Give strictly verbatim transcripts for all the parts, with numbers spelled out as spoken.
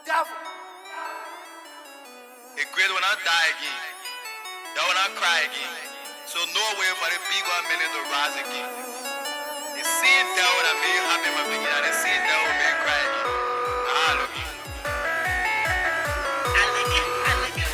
It's great when I die again. That when I cry again. So no way for the big one minute to rise again. They see that what I made happy in my beginning. They see that what made cry again. Ah, look it. I look it. I look it.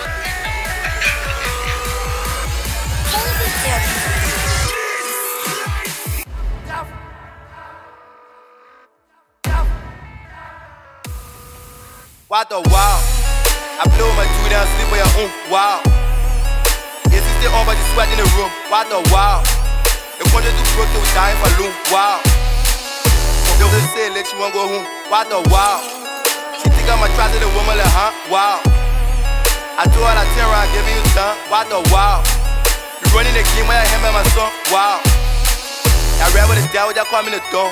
What the wow? I blow my two down, sleep on your own. Wow. Yes, it's still on, but you sweat in the room. What the wow? The one that do broke, they was dying for loom. Wow. They was say, let you want go home. What the wow? She think I'm a try to the woman like, huh? Wow. I told her that ten round, giving you time. What the wow? You running the game where I him and my son. Wow. I read with the devil, y'all call me the dog.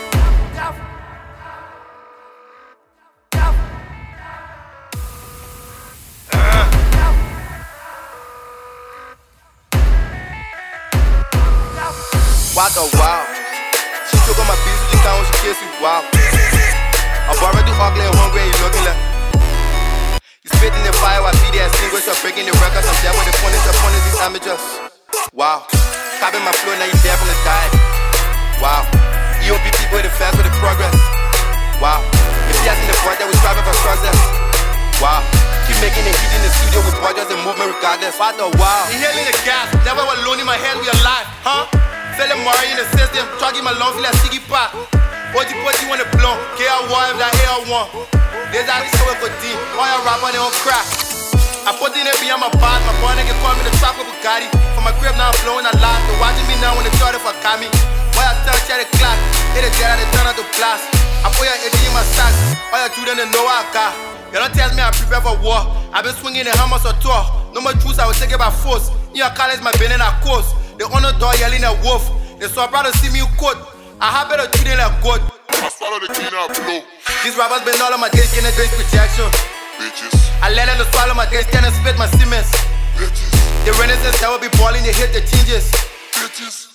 What the wow? She took on my piece, she can't when she kiss you, wow. I'm already ugly and hungry and you looking like you spit in the fire while P D extinguish. You're breaking the records, I'm dead with the ponies, the ponies, these amateurs. Wow. Copping my flow, now you dead from the die. Wow. E O P people with the fast with the progress. Wow. If you in the part that we striving for success. Wow. Keep making it heat in the studio with projects and movement regardless. What the wow? Inhaling the gas, never alone in my head, we alive, huh? Selling Murray in the system, talking my lungs like Siggy Pop. What you put you on the blunt, K R one, like A R one. There's that so for D, all your rapper they don't crack. I put in it beyond my boss, my boy nigga call me the trap with Bugatti. From my crib now I'm blowing a lot, they're watching me now when they started for Kami. Why I tell you the clock, hit the jet out, they turn out the blast. I put your eighty in my socks, all you do them they know I got. You don't tell me I prepare for war, I've been swinging the hammers or tour. No more truths, I will take it by force. In your college, my been in a course. They on the door yelling at wolf. They so proud to see me quote. I have better treat them like God. I follow the clean up flow. These rappers been all on my days, getting face projection. Bitches. I let them to swallow my days, can't spit my Siemens. Bitches. The renaissance that will be balling, they hit the changes. Bitches.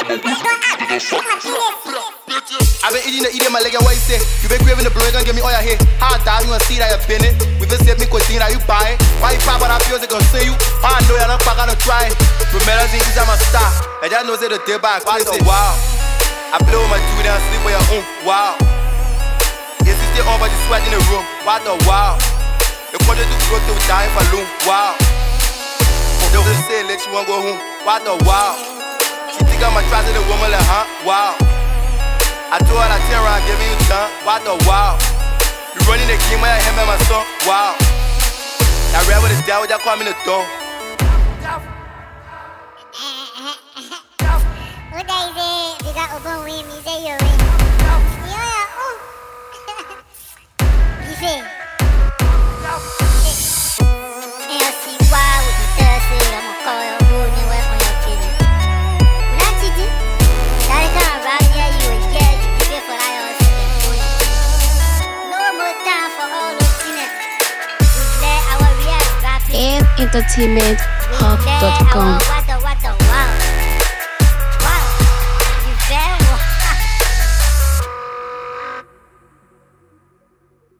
I've been eating the eating my leg and what you say. You been craving the blow, you gonna give me all your hair. How down you wanna see that you're pinning? We been save me codeine, are you buying? Why you pop on that pills, they gon' see you? I know you're not fuck, I don't try. Remember, these are my star. I just know say the day back, I say wow. I blow my two down, sleep on your own. Wow. Yes, it's still on, but you sweat in the room. What the wow? The one that do broke, they was dying for loom. Wow. They was say, let you wanna go home. What the wow? She think I'm a try to the woman like, huh? Wow. I told her that ten round, giving you time. What the wow? You running the game where I him and my son. Wow. I read with the devil, y'all call me the dog. What day is it? We got open win, me say you win. Yeah, yeah, oh. You say? And you see why would you thirsty? I'm gonna call your moon and work on your feeling. Not you do. That time around here, you a girl, you give it for that all second phone. No more time for all those things. We let our real rap and entertainment hub dot com.